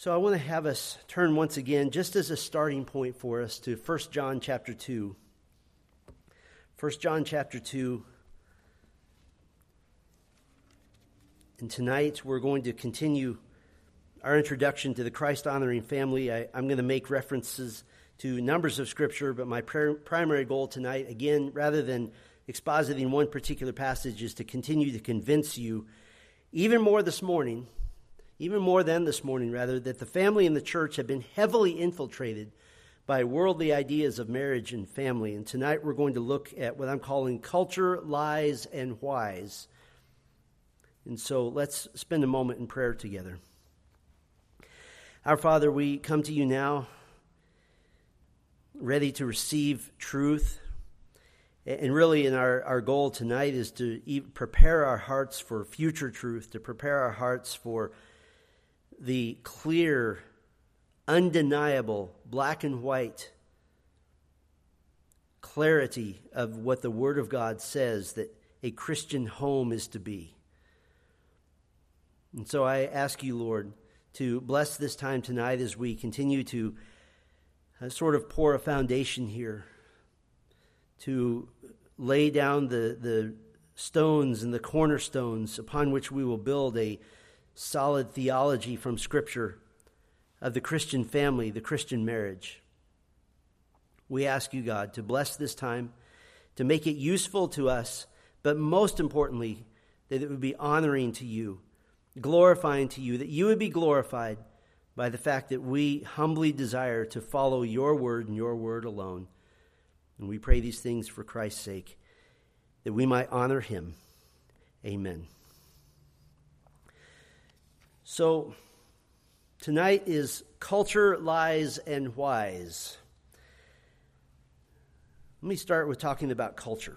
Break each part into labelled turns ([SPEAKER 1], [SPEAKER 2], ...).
[SPEAKER 1] So I want to have us turn once again, just as a starting point for us, to 1 John chapter 2. 1 John chapter 2. And tonight we're going to continue our introduction to the Christ-honoring family. I'm going to make references to numbers of Scripture, but my primary goal tonight, again, rather than expositing one particular passage, is to continue to convince you, even more than this morning, that the family and the church have been heavily infiltrated by worldly ideas of marriage and family. And tonight we're going to look at what I'm calling culture, lies, and whys. And so let's spend a moment in prayer together. Our Father, we come to you now, ready to receive truth. And really, in our goal tonight is to prepare our hearts for future truth, to prepare our hearts for the clear, undeniable, black and white clarity of what the Word of God says that a Christian home is to be. And so I ask you, Lord, to bless this time tonight as we continue to sort of pour a foundation here, to lay down the stones and the cornerstones upon which we will build a solid theology from Scripture of the Christian family, the Christian marriage. We ask you, God, to bless this time, to make it useful to us, but most importantly, that it would be honoring to you, glorifying to you, that you would be glorified by the fact that we humbly desire to follow your word and your word alone. And we pray these things for Christ's sake, that we might honor him. Amen. So, tonight is culture, lies, and whys. Let me start with talking about culture.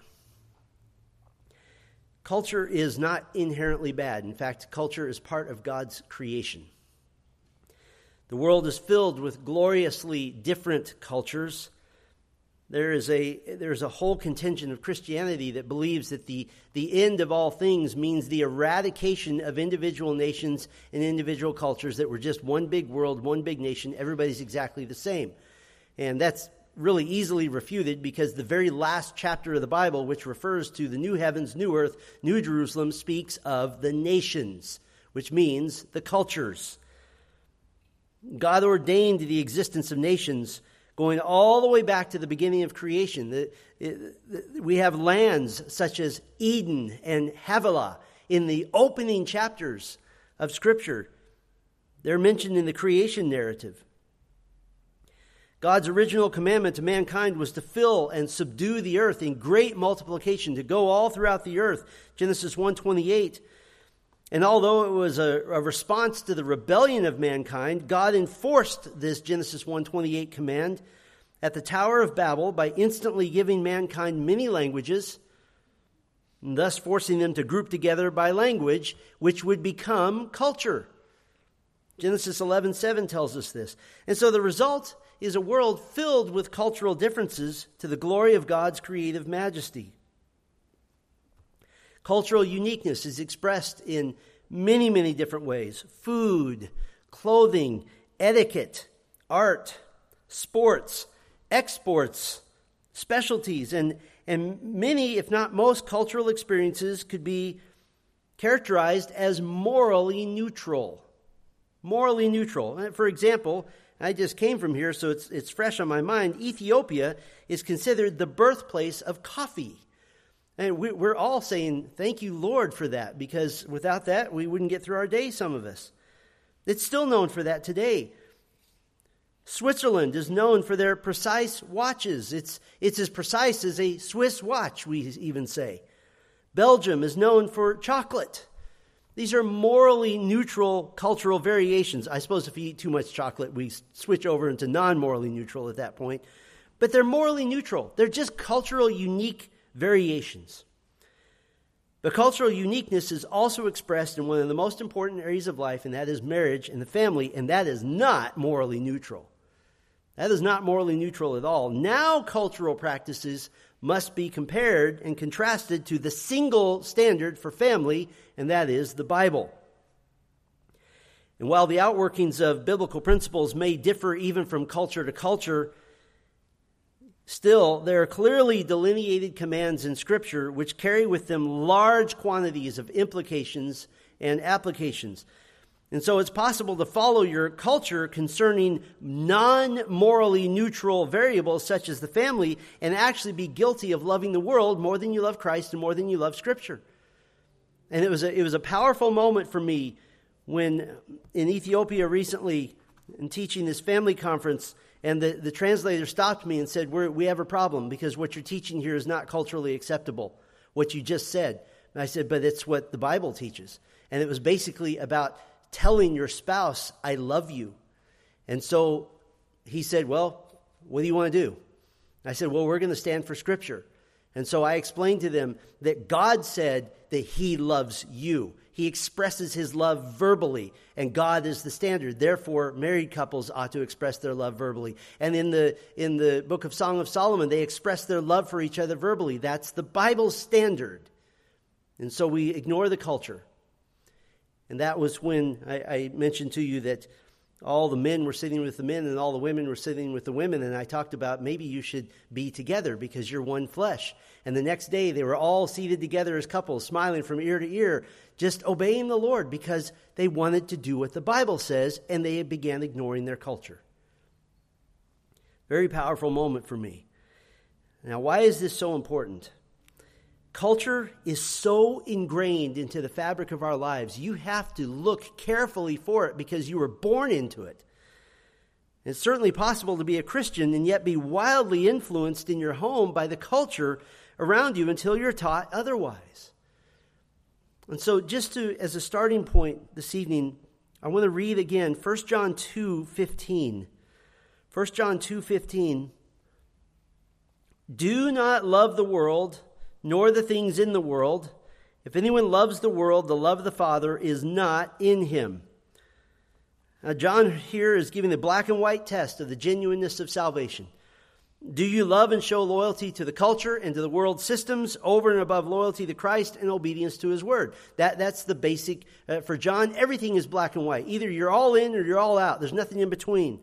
[SPEAKER 1] Culture is not inherently bad. In fact, culture is part of God's creation. The world is filled with gloriously different cultures. There is a whole contingent of Christianity that believes that the end of all things means the eradication of individual nations and individual cultures, that we're just one big world, one big nation, everybody's exactly the same. And that's really easily refuted because the very last chapter of the Bible, which refers to the new heavens, new earth, new Jerusalem, speaks of the nations, which means the cultures. God ordained the existence of nations going all the way back to the beginning of creation. We have lands such as Eden and Havilah in the opening chapters of Scripture. They're mentioned in the creation narrative. God's original commandment to mankind was to fill and subdue the earth in great multiplication, to go all throughout the earth, Genesis 1:28. And although it was a response to the rebellion of mankind, God enforced this Genesis 1:28 command at the Tower of Babel by instantly giving mankind many languages, and thus forcing them to group together by language, which would become culture. Genesis 11:7 tells us this. And so the result is a world filled with cultural differences to the glory of God's creative majesty. Cultural uniqueness is expressed in many, many different ways. Food, clothing, etiquette, art, sports, exports, specialties, and many, if not most, cultural experiences could be characterized as morally neutral. Morally neutral. For example, I just came from here, so it's fresh on my mind. Ethiopia is considered the birthplace of coffee. And we're all saying, thank you, Lord, for that, because without that, we wouldn't get through our day, some of us. It's still known for that today. Switzerland is known for their precise watches. It's as precise as a Swiss watch, we even say. Belgium is known for chocolate. These are morally neutral cultural variations. I suppose if you eat too much chocolate, we switch over into non-morally neutral at that point. But they're morally neutral. They're just cultural unique variations. But cultural uniqueness is also expressed in one of the most important areas of life, and that is marriage and the family, and that is not morally neutral. That is not morally neutral at all. Now cultural practices must be compared and contrasted to the single standard for family, and that is the Bible. And while the outworkings of biblical principles may differ even from culture to culture, still, there are clearly delineated commands in Scripture which carry with them large quantities of implications and applications. And so it's possible to follow your culture concerning non-morally neutral variables such as the family and actually be guilty of loving the world more than you love Christ and more than you love Scripture. And it was a powerful moment for me when in Ethiopia recently, in teaching this family conference, and the translator stopped me and said, we have a problem because what you're teaching here is not culturally acceptable, what you just said. And I said, but it's what the Bible teaches. And it was basically about telling your spouse, I love you. And so he said, well, what do you want to do? I said, well, we're going to stand for Scripture. And so I explained to them that God said that He loves you. He expresses His love verbally, and God is the standard. Therefore, married couples ought to express their love verbally. And in the book of Song of Solomon, they express their love for each other verbally. That's the Bible's standard. And so we ignore the culture. And that was when I mentioned to you that all the men were sitting with the men and all the women were sitting with the women. And I talked about maybe you should be together because you're one flesh. And the next day they were all seated together as couples, smiling from ear to ear, just obeying the Lord because they wanted to do what the Bible says, and they began ignoring their culture. Very powerful moment for me. Now, why is this so important? Culture is so ingrained into the fabric of our lives. You have to look carefully for it because you were born into it. It's certainly possible to be a Christian and yet be wildly influenced in your home by the culture around you until you're taught otherwise. And so just as a starting point this evening, I want to read again 1 John 2:15. 1 John 2:15. Do not love the world, nor the things in the world. If anyone loves the world, the love of the Father is not in him. Now, John here is giving the black and white test of the genuineness of salvation. Do you love and show loyalty to the culture and to the world systems over and above loyalty to Christ and obedience to His Word? That's the basic. For John, everything is black and white. Either you're all in or you're all out. There's nothing in between.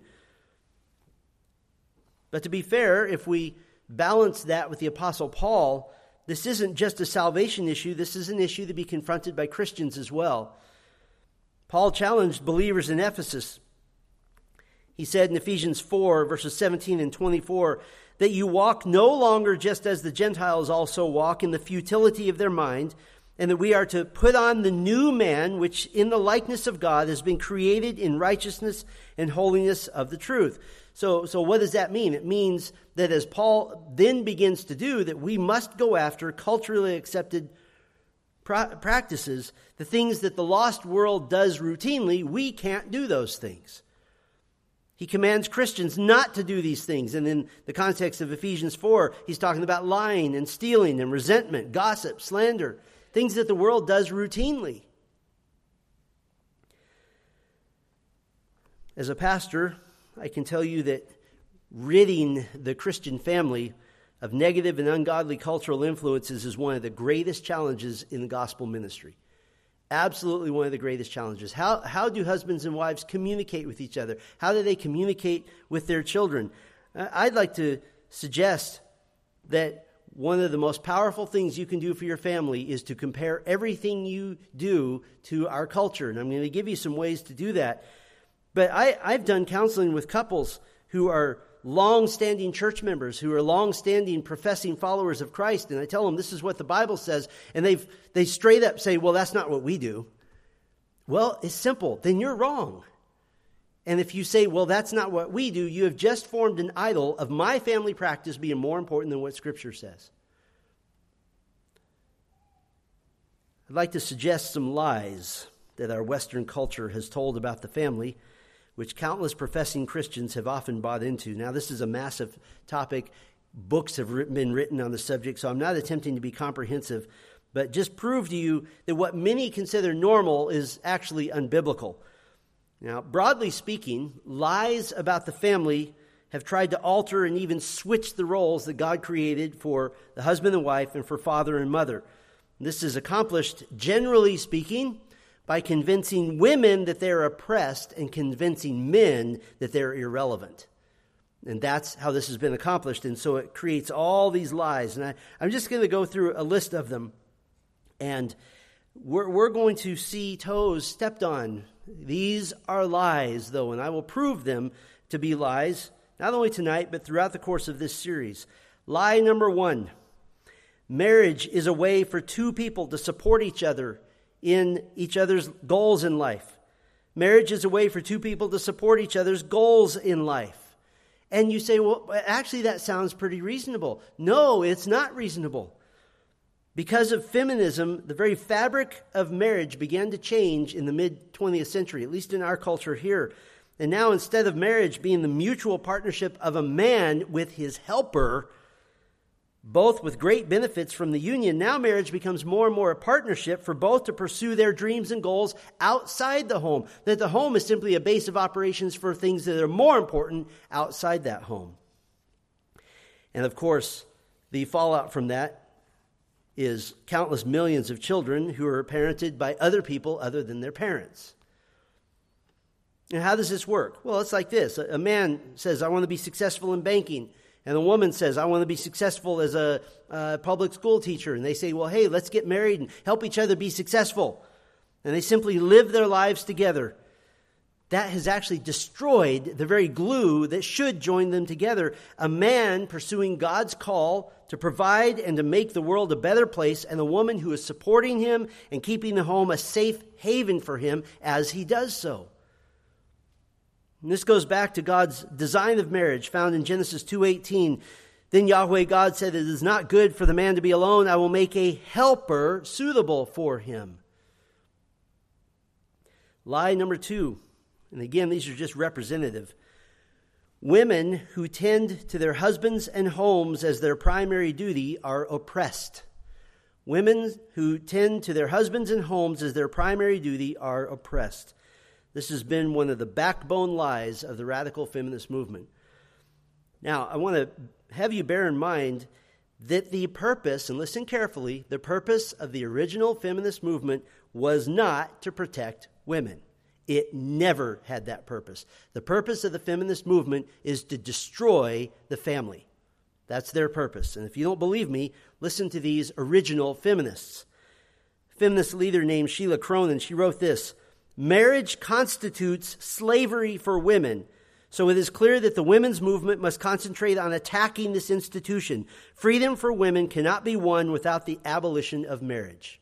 [SPEAKER 1] But to be fair, if we balance that with the Apostle Paul, this isn't just a salvation issue. This is an issue to be confronted by Christians as well. Paul challenged believers in Ephesus. He said in Ephesians 4, verses 17 and 24, that you walk no longer just as the Gentiles also walk in the futility of their mind, and that we are to put on the new man, which in the likeness of God has been created in righteousness and holiness of the truth. So what does that mean? It means that as Paul then begins to do, that we must go after culturally accepted practices, the things that the lost world does routinely. We can't do those things. He commands Christians not to do these things. And in the context of Ephesians 4, he's talking about lying and stealing and resentment, gossip, slander, things that the world does routinely. As a pastor, I can tell you that ridding the Christian family of negative and ungodly cultural influences is one of the greatest challenges in the gospel ministry. Absolutely one of the greatest challenges. How do husbands and wives communicate with each other? How do they communicate with their children? I'd like to suggest that one of the most powerful things you can do for your family is to compare everything you do to our culture. And I'm going to give you some ways to do that. But I've done counseling with couples who are long-standing church members, who are long-standing professing followers of Christ, and I tell them this is what the Bible says, and they straight up say, well, that's not what we do. Well, it's simple. Then you're wrong. And if you say, well, that's not what we do, you have just formed an idol of my family practice being more important than what Scripture says. I'd like to suggest some lies that our Western culture has told about the family, which countless professing Christians have often bought into. Now, this is a massive topic. Books have been written on the subject, so I'm not attempting to be comprehensive, but just prove to you that what many consider normal is actually unbiblical. Now, broadly speaking, lies about the family have tried to alter and even switch the roles that God created for the husband and wife and for father and mother. This is accomplished, generally speaking, by convincing women that they're oppressed and convincing men that they're irrelevant. And that's how this has been accomplished. And so it creates all these lies. And I'm just going to go through a list of them. And we're going to see toes stepped on. These are lies, though, and I will prove them to be lies, not only tonight, but throughout the course of this series. Lie number 1. Marriage is a way for two people to support each other in each other's goals in life. Marriage is a way for two people to support each other's goals in life. And you say, well, actually, that sounds pretty reasonable. No, it's not reasonable. Because of feminism, the very fabric of marriage began to change in the mid-20th century, at least in our culture here. And now, instead of marriage being the mutual partnership of a man with his helper, both with great benefits from the union, now marriage becomes more and more a partnership for both to pursue their dreams and goals outside the home. That the home is simply a base of operations for things that are more important outside that home. And of course, the fallout from that is countless millions of children who are parented by other people other than their parents. And how does this work? Well, it's like this. A man says, I want to be successful in banking. And a woman says, I want to be successful as a public school teacher. And they say, well, hey, let's get married and help each other be successful. And they simply live their lives together. That has actually destroyed the very glue that should join them together. A man pursuing God's call to provide and to make the world a better place, and a woman who is supporting him and keeping the home a safe haven for him as he does so. And this goes back to God's design of marriage found in Genesis 2:18. Then Yahweh God said, it is not good for the man to be alone. I will make a helper suitable for him. Lie number 2. And again, these are just representative. Women who tend to their husbands and homes as their primary duty are oppressed. Women who tend to their husbands and homes as their primary duty are oppressed. This has been one of the backbone lies of the radical feminist movement. Now, I want to have you bear in mind that the purpose, and listen carefully, the purpose of the original feminist movement was not to protect women. It never had that purpose. The purpose of the feminist movement is to destroy the family. That's their purpose. And if you don't believe me, listen to these original feminists. Feminist leader named Sheila Cronin, she wrote this: marriage constitutes slavery for women, so it is clear that the women's movement must concentrate on attacking this institution. Freedom for women cannot be won without the abolition of marriage.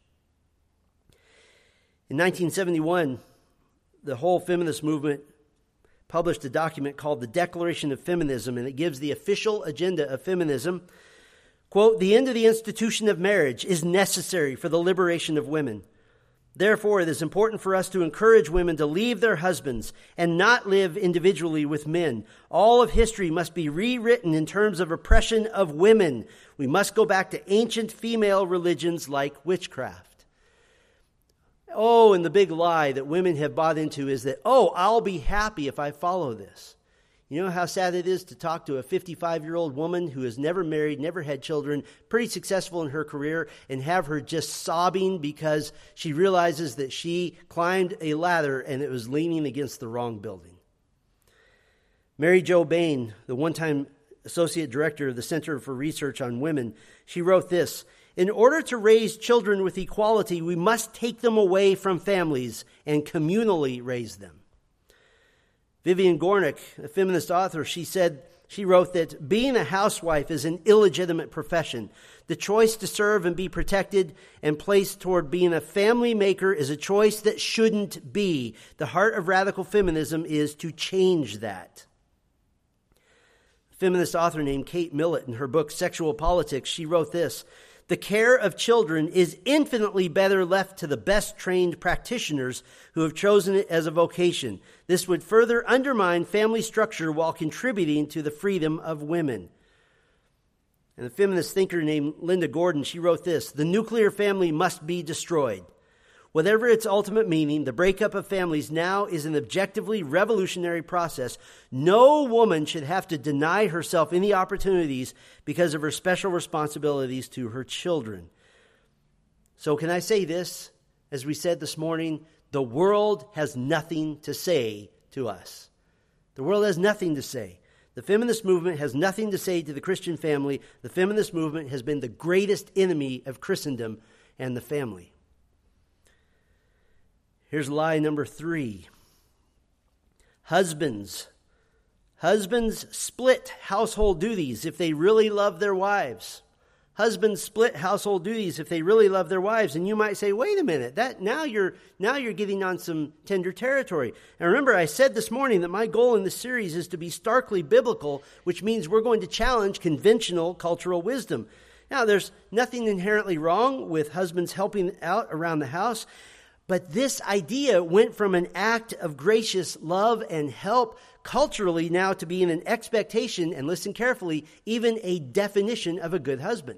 [SPEAKER 1] In 1971, the whole feminist movement published a document called the Declaration of Feminism, and it gives the official agenda of feminism. Quote, the end of the institution of marriage is necessary for the liberation of women. Therefore, it is important for us to encourage women to leave their husbands and not live individually with men. All of history must be rewritten in terms of oppression of women. We must go back to ancient female religions like witchcraft. Oh, and the big lie that women have bought into is that, I'll be happy if I follow this. You know how sad it is to talk to a 55-year-old woman who has never married, never had children, pretty successful in her career, and have her just sobbing because she realizes that she climbed a ladder and it was leaning against the wrong building. Mary Jo Bain, the one-time associate director of the Center for Research on Women, she wrote this: in order to raise children with equality, we must take them away from families and communally raise them. Vivian Gornick, a feminist author, she wrote that being a housewife is an illegitimate profession. The choice to serve and be protected and placed toward being a family maker is a choice that shouldn't be. The heart of radical feminism is to change that. A feminist author named Kate Millett, in her book Sexual Politics, she wrote this: the care of children is infinitely better left to the best trained practitioners who have chosen it as a vocation. This would further undermine family structure while contributing to the freedom of women. And a feminist thinker named Linda Gordon, she wrote this: the nuclear family must be destroyed. Whatever its ultimate meaning, the breakup of families now is an objectively revolutionary process. No woman should have to deny herself any opportunities because of her special responsibilities to her children. So can I say this, as we said this morning, The world has nothing to say to us. The world has nothing to say. The feminist movement has nothing to say to the Christian family. The feminist movement has been the greatest enemy of Christendom and the family. Here's lie number 3. Husbands split household duties if they really love their wives. Husbands split household duties if they really love their wives. And you might say, wait a minute, now you're getting on some tender territory. And remember, I said this morning that my goal in this series is to be starkly biblical, which means we're going to challenge conventional cultural wisdom. Now, there's nothing inherently wrong with husbands helping out around the house, but this idea went from an act of gracious love and help culturally now to being an expectation, and listen carefully, even a definition of a good husband.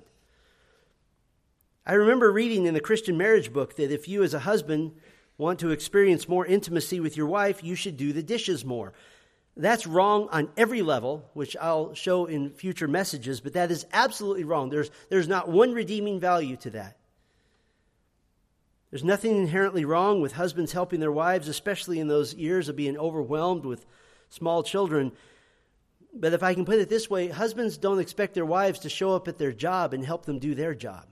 [SPEAKER 1] I remember reading in the Christian Marriage Book that if you as a husband want to experience more intimacy with your wife, you should do the dishes more. That's wrong on every level, which I'll show in future messages, but that is absolutely wrong. There's not one redeeming value to that. There's nothing inherently wrong with husbands helping their wives, especially in those years of being overwhelmed with small children. But if I can put it this way, husbands don't expect their wives to show up at their job and help them do their job.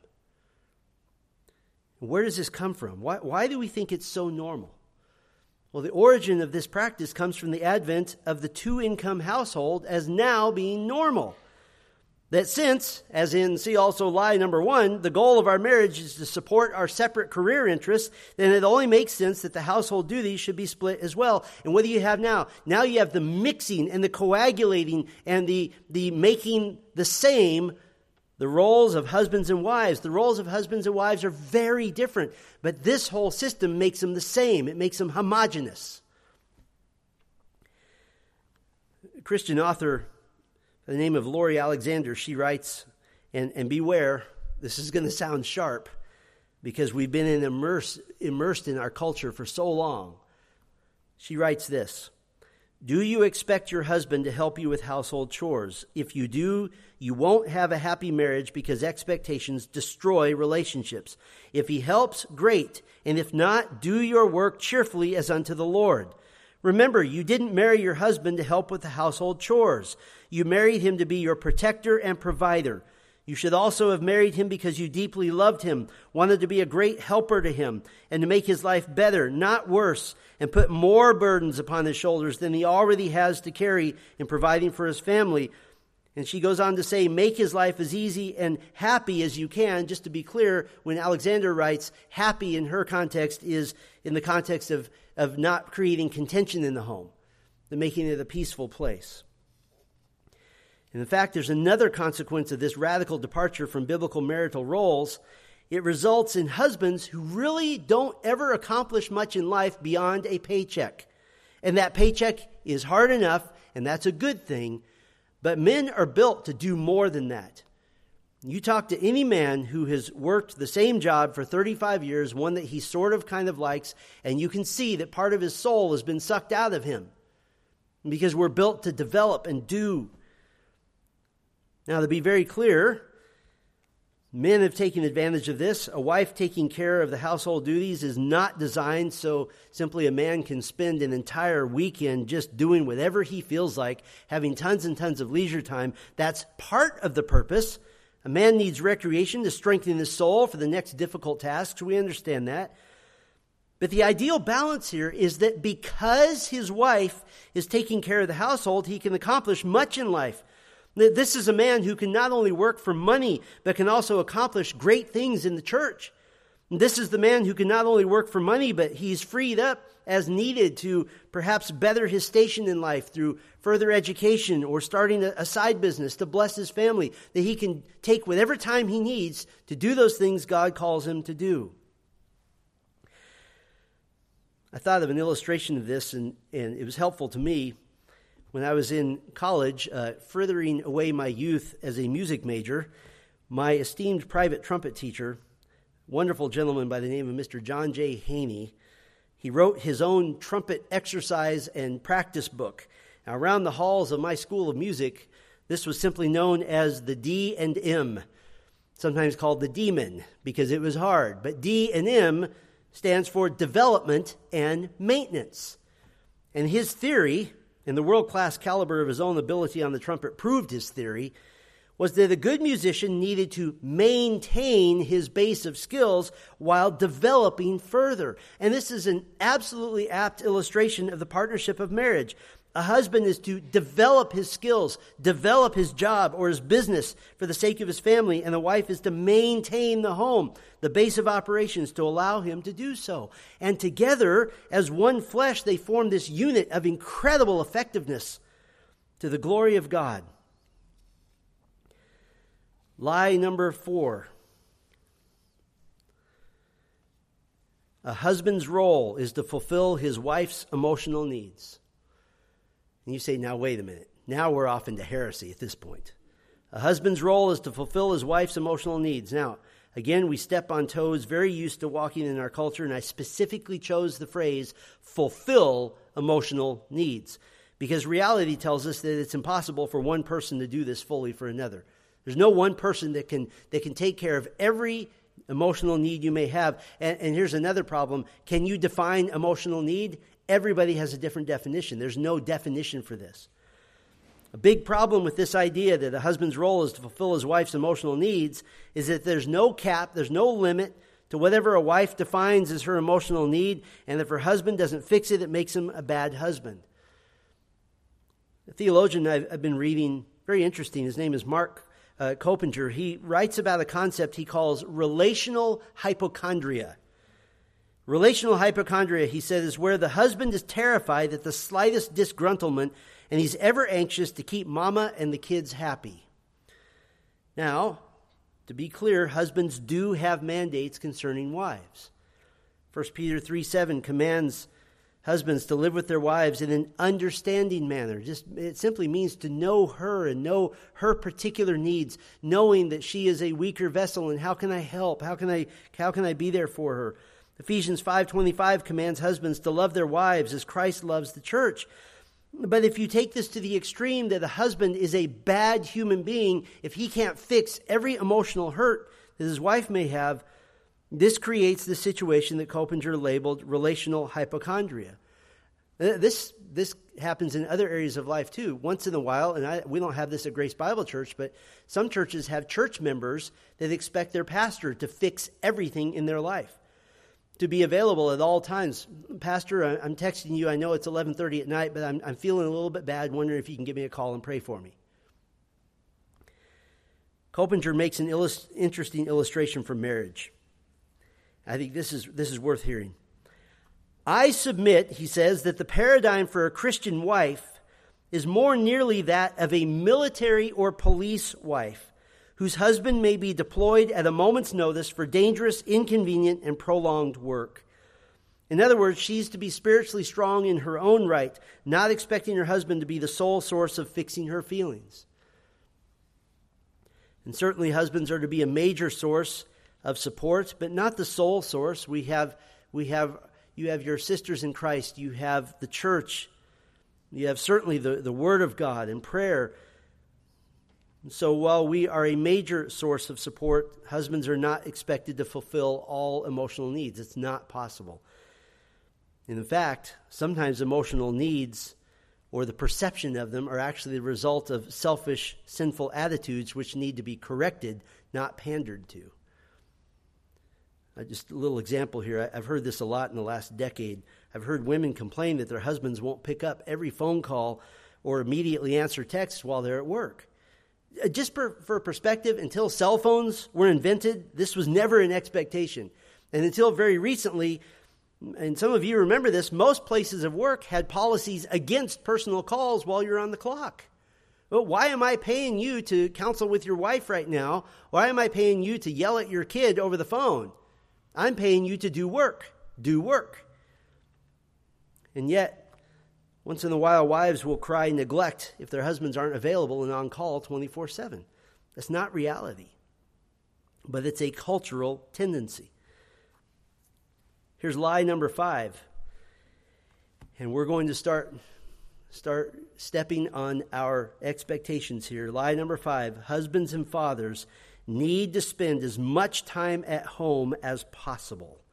[SPEAKER 1] Where does this come from? Why do we think it's so normal? Well, the origin of this practice comes from the advent of the two-income household as now being normal. That since, as in see also lie number 1, the goal of our marriage is to support our separate career interests, then it only makes sense that the household duties should be split as well. And what do you have now? Now you have the mixing and the coagulating and the making the same the roles of husbands and wives. The roles of husbands and wives are very different, but this whole system makes them the same. It makes them homogeneous. A Christian author by the name of Lori Alexander, she writes, and beware, this is going to sound sharp because we've been immersed in our culture for so long. She writes this: do you expect your husband to help you with household chores? If you do, you won't have a happy marriage because expectations destroy relationships. If he helps, great. And if not, do your work cheerfully as unto the Lord. Remember, you didn't marry your husband to help with the household chores. You married him to be your protector and provider. You should also have married him because you deeply loved him, wanted to be a great helper to him, and to make his life better, not worse, and put more burdens upon his shoulders than he already has to carry in providing for his family. And she goes on to say, make his life as easy and happy as you can. Just to be clear, when Alexander writes, happy in her context is in the context of not creating contention in the home, the making it a peaceful place. And in fact, there's another consequence of this radical departure from biblical marital roles. It results in husbands who really don't ever accomplish much in life beyond a paycheck. And that paycheck is hard enough, and that's a good thing. But men are built to do more than that. You talk to any man who has worked the same job for 35 years, one that he sort of kind of likes, and you can see that part of his soul has been sucked out of him. Because we're built to develop and do. Now, to be very clear, men have taken advantage of this. A wife taking care of the household duties is not designed so simply a man can spend an entire weekend just doing whatever he feels like, having tons and tons of leisure time. That's part of the purpose. A man needs recreation to strengthen his soul for the next difficult tasks. We understand that. But the ideal balance here is that because his wife is taking care of the household, he can accomplish much in life. This is a man who can not only work for money, but can also accomplish great things in the church. And this is the man who can not only work for money, but he's freed up as needed to perhaps better his station in life through further education or starting a side business to bless his family, that he can take whatever time he needs to do those things God calls him to do. I thought of an illustration of this, and it was helpful to me. When I was in college, furthering away my youth as a music major, my esteemed private trumpet teacher, wonderful gentleman by the name of Mr. John J. Haney, he wrote his own trumpet exercise and practice book. Now, around the halls of my school of music, this was simply known as the D and M, sometimes called the Demon, because it was hard. But D and M stands for development and maintenance. And his theory, and the world-class caliber of his own ability on the trumpet proved his theory, was that a good musician needed to maintain his base of skills while developing further. And this is an absolutely apt illustration of the partnership of marriage. A husband is to develop his skills, develop his job or his business for the sake of his family, and the wife is to maintain the home, the base of operations, to allow him to do so. And together, as one flesh, they form this unit of incredible effectiveness to the glory of God. Lie number 4. A husband's role is to fulfill his wife's emotional needs. And you say, now wait a minute. Now we're off into heresy at this point. A husband's role is to fulfill his wife's emotional needs. Now, again, we step on toes, very used to walking in our culture, and I specifically chose the phrase, fulfill emotional needs. Because reality tells us that it's impossible for one person to do this fully for another. There's no one person that can take care of every emotional need you may have. And here's another problem. Can you define emotional need? Everybody has a different definition. There's no definition for this. A big problem with this idea that a husband's role is to fulfill his wife's emotional needs is that there's no cap, there's no limit to whatever a wife defines as her emotional need, and if her husband doesn't fix it, it makes him a bad husband. A theologian I've been reading, very interesting, his name is Mark Coppinger. He writes about a concept he calls relational hypochondria. Relational hypochondria, he said, is where the husband is terrified at the slightest disgruntlement, and he's ever anxious to keep mama and the kids happy. Now, to be clear, husbands do have mandates concerning wives. 1 Peter 3:7 commands husbands to live with their wives in an understanding manner. It simply means to know her and know her particular needs, knowing that she is a weaker vessel and how can I help? How can I be there for her? Ephesians 5:25 commands husbands to love their wives as Christ loves the church. But if you take this to the extreme that a husband is a bad human being, if he can't fix every emotional hurt that his wife may have, this creates the situation that Coppinger labeled relational hypochondria. This happens in other areas of life too. Once in a while, and we don't have this at Grace Bible Church, but some churches have church members that expect their pastor to fix everything in their life, to be available at all times. Pastor, I'm texting you. I know it's 11:30 at night, but I'm feeling a little bit bad, wondering if you can give me a call and pray for me. Coppinger makes an interesting illustration for marriage. I think this is worth hearing. I submit, he says, that the paradigm for a Christian wife is more nearly that of a military or police wife whose husband may be deployed at a moment's notice for dangerous, inconvenient, and prolonged work. In other words, she's to be spiritually strong in her own right, not expecting her husband to be the sole source of fixing her feelings. And certainly husbands are to be a major source of support, but not the sole source. You have your sisters in Christ, you have the church, you have certainly the Word of God and prayer. And so while we are a major source of support, husbands are not expected to fulfill all emotional needs. It's not possible. And in fact, sometimes emotional needs or the perception of them are actually the result of selfish, sinful attitudes which need to be corrected, not pandered to. Just a little example here. I've heard this a lot in the last decade. I've heard women complain that their husbands won't pick up every phone call or immediately answer texts while they're at work. Just for perspective, until cell phones were invented, this was never an expectation. And until very recently, and some of you remember this, most places of work had policies against personal calls while you're on the clock. Well, why am I paying you to counsel with your wife right now? Why am I paying you to yell at your kid over the phone? I'm paying you to do work. Do work. And yet, once in a while, wives will cry neglect if their husbands aren't available and on call 24/7. That's not reality, but it's a cultural tendency. Here's lie number 5. And we're going to start stepping on our expectations here. Lie number 5, husbands and fathers need to spend as much time at home as possible.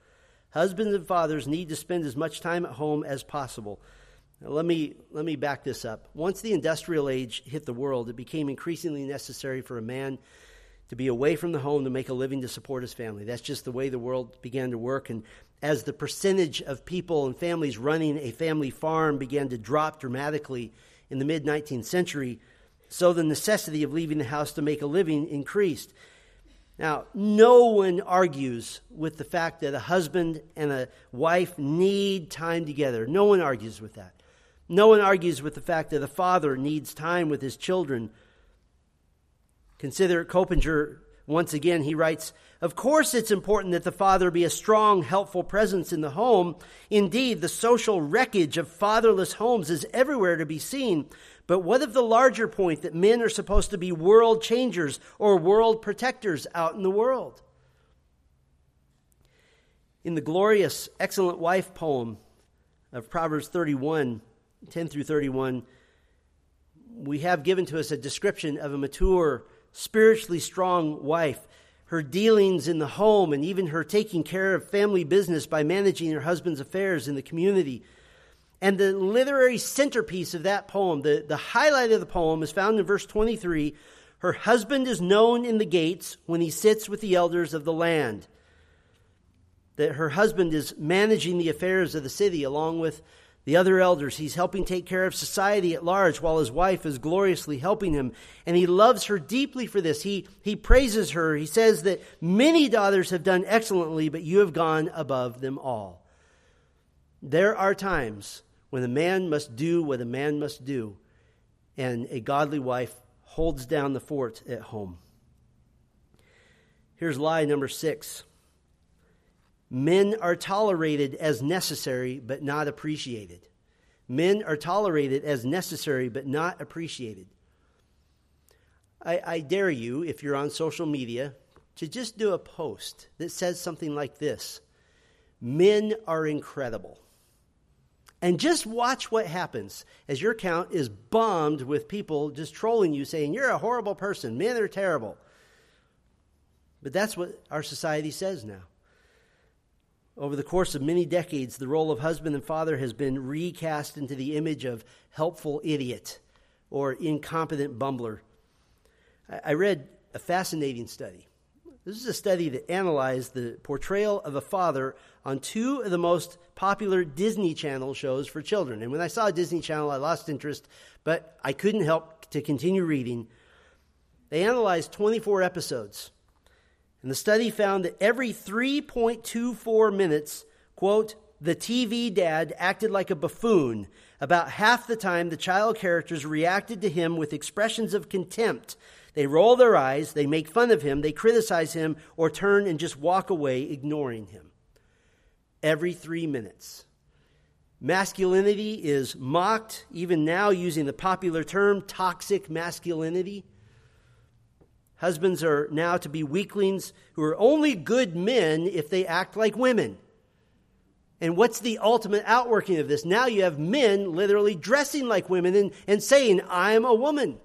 [SPEAKER 1] Husbands and fathers need to spend as much time at home as possible. Now, let me back this up. Once the industrial age hit the world, it became increasingly necessary for a man to be away from the home to make a living to support his family. That's just the way the world began to work. And as the percentage of people and families running a family farm began to drop dramatically in the mid-19th century, so the necessity of leaving the house to make a living increased. Now, no one argues with the fact that a husband and a wife need time together. No one argues with that. No one argues with the fact that a father needs time with his children. Consider Coppinger. Once again, he writes, "Of course it's important that the father be a strong, helpful presence in the home. Indeed, the social wreckage of fatherless homes is everywhere to be seen. But what of the larger point that men are supposed to be world changers or world protectors out in the world?" In the glorious, excellent wife poem of Proverbs 31, 10 through 31, we have given to us a description of a mature, spiritually strong wife, her dealings in the home, and even her taking care of family business by managing her husband's affairs in the community. And the literary centerpiece of that poem, the highlight of the poem, is found in verse 23. Her husband is known in the gates when he sits with the elders of the land. That her husband is managing the affairs of the city along with the other elders. He's helping take care of society at large while his wife is gloriously helping him. And he loves her deeply for this. He praises her. He says that many daughters have done excellently, but you have gone above them all. There are times when a man must do what a man must do, and a godly wife holds down the fort at home. Here's lie number 6. Men are tolerated as necessary, but not appreciated. Men are tolerated as necessary, but not appreciated. I dare you, if you're on social media, to just do a post that says something like this: "Men are incredible." And just watch what happens as your account is bombed with people just trolling you, saying, "You're a horrible person. Men are terrible." But that's what our society says now. Over the course of many decades, the role of husband and father has been recast into the image of helpful idiot or incompetent bumbler. I read a fascinating study. This is a study that analyzed the portrayal of a father on 2 of the most popular Disney Channel shows for children. And when I saw Disney Channel, I lost interest, but I couldn't help to continue reading. They analyzed 24 episodes. And the study found that every 3.24 minutes, quote, "the TV dad acted like a buffoon. About half the time, the child characters reacted to him with expressions of contempt. They roll their eyes, they make fun of him, they criticize him, or turn and just walk away, ignoring him." Every 3 minutes. Masculinity is mocked, even now using the popular term toxic masculinity. Husbands are now to be weaklings who are only good men if they act like women. And what's the ultimate outworking of this? Now you have men literally dressing like women and saying, "I'm a woman."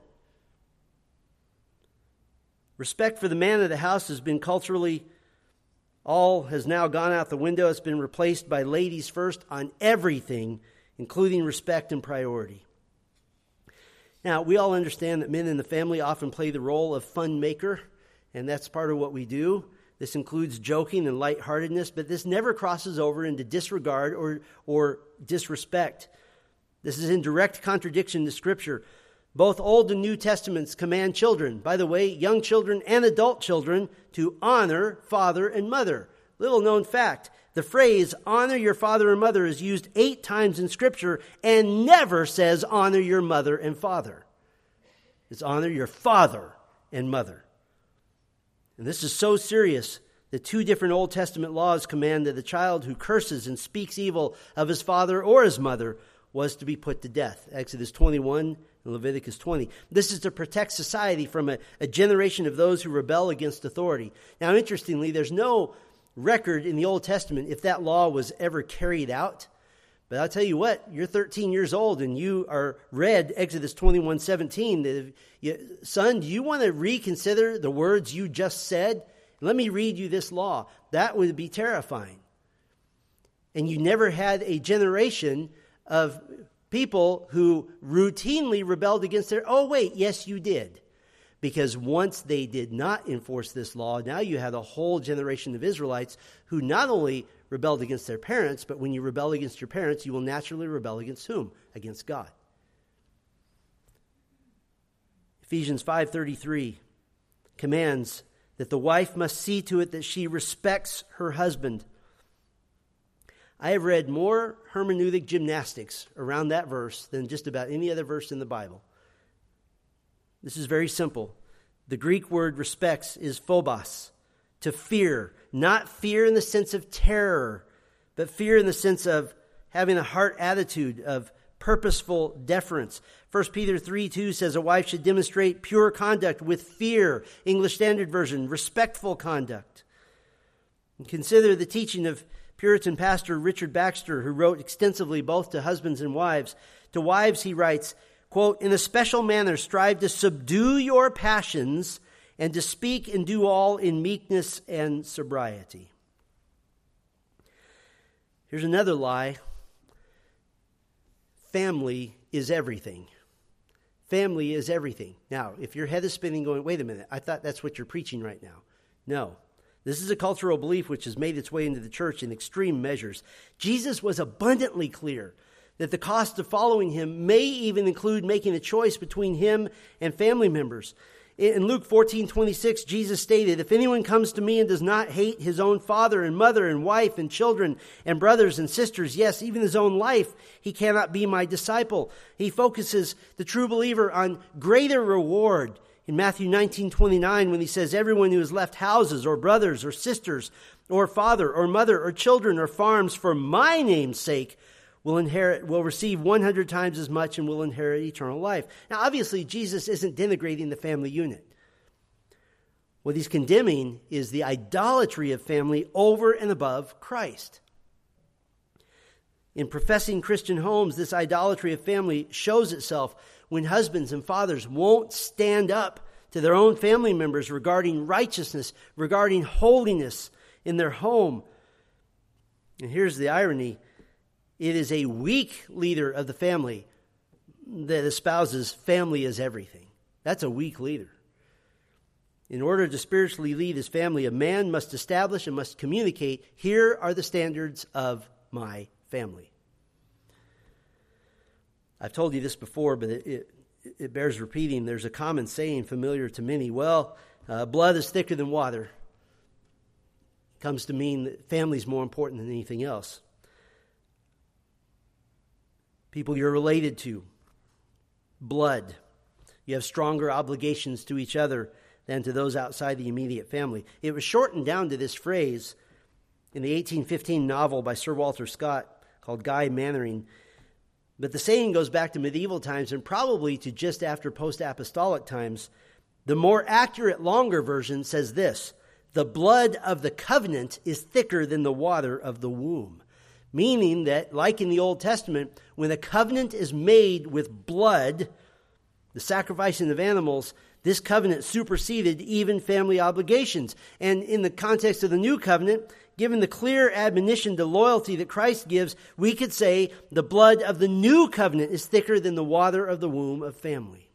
[SPEAKER 1] Respect for the man of the house has been culturally, all has now gone out the window. It's been replaced by ladies first on everything, including respect and priority. Now, we all understand that men in the family often play the role of fun maker, and that's part of what we do. This includes joking and lightheartedness, but this never crosses over into disregard or disrespect. This is in direct contradiction to Scripture. Both Old and New Testaments command children, by the way, young children and adult children, to honor father and mother. Little known fact, the phrase "honor your father and mother" is used 8 times in Scripture and never says honor your mother and father. It's honor your father and mother. And this is so serious that 2 different Old Testament laws command that the child who curses and speaks evil of his father or his mother was to be put to death. Exodus 21 and Leviticus 20. This is to protect society from a generation of those who rebel against authority. Now, interestingly, there's no record in the Old Testament if that law was ever carried out. But I'll tell you what, you're 13 years old and you are read Exodus 21:17. Son, do you want to reconsider the words you just said? Let me read you this law. That would be terrifying. And you never had a generation of people who routinely rebelled against their, oh wait, yes you did. Because once they did not enforce this law, now you have a whole generation of Israelites who not only rebelled against their parents, but when you rebel against your parents, you will naturally rebel against whom? Against God. Ephesians 5:33 commands that the wife must see to it that she respects her husband. I have read more hermeneutic gymnastics around that verse than just about any other verse in the Bible. This is very simple. The Greek word respects is phobos, to fear. Not fear in the sense of terror, but fear in the sense of having a heart attitude of purposeful deference. 1 Peter 3:2 says a wife should demonstrate pure conduct with fear. English Standard Version, respectful conduct. And consider the teaching of Puritan pastor Richard Baxter, who wrote extensively both to husbands and wives. To wives he writes, quote, in a special manner strive to subdue your passions and to speak and do all in meekness and sobriety. Here's another lie. Family is everything. Family is everything. Now, if your head is spinning going, wait a minute, I thought that's what you're preaching right now. No. This is a cultural belief which has made its way into the church in extreme measures. Jesus was abundantly clear that the cost of following him may even include making a choice between him and family members. In Luke 14:26, Jesus stated, if anyone comes to me and does not hate his own father and mother and wife and children and brothers and sisters, yes, even his own life, he cannot be my disciple. He focuses the true believer on greater reward. In Matthew 19:29, when he says, everyone who has left houses or brothers or sisters or father or mother or children or farms for my name's sake will receive 100 times as much and will inherit eternal life. Now, obviously, Jesus isn't denigrating the family unit. What he's condemning is the idolatry of family over and above Christ. In professing Christian homes, this idolatry of family shows itself when husbands and fathers won't stand up to their own family members regarding righteousness, regarding holiness in their home. And here's the irony. It is a weak leader of the family that espouses family as everything. That's a weak leader. In order to spiritually lead his family, a man must establish and must communicate, here are the standards of my family. I've told you this before, but it bears repeating. There's a common saying familiar to many. Well, blood is thicker than water. It comes to mean that family is more important than anything else. People you're related to, blood. You have stronger obligations to each other than to those outside the immediate family. It was shortened down to this phrase in the 1815 novel by Sir Walter Scott called Guy Mannering. But the saying goes back to medieval times and probably to just after post-apostolic times. The more accurate, longer version says this: the blood of the covenant is thicker than the water of the womb. Meaning that, like in the Old Testament, when a covenant is made with blood, the sacrificing of animals, this covenant superseded even family obligations. And in the context of the new covenant, given the clear admonition to loyalty that Christ gives, we could say the blood of the new covenant is thicker than the water of the womb of family.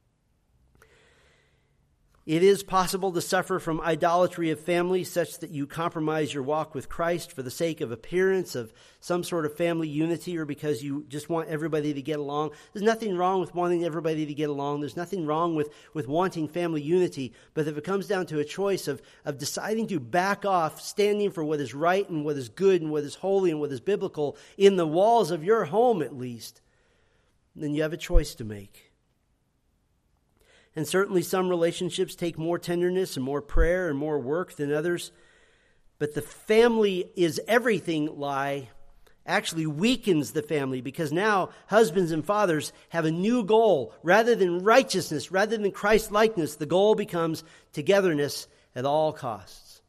[SPEAKER 1] It is possible to suffer from idolatry of family such that you compromise your walk with Christ for the sake of appearance of some sort of family unity or because you just want everybody to get along. There's nothing wrong with wanting everybody to get along. There's nothing wrong with wanting family unity. But if it comes down to a choice of deciding to back off, standing for what is right and what is good and what is holy and what is biblical in the walls of your home at least, then you have a choice to make. And certainly some relationships take more tenderness and more prayer and more work than others. But the family is everything lie actually weakens the family because now husbands and fathers have a new goal. Rather than righteousness, rather than Christ-likeness, the goal becomes togetherness at all costs.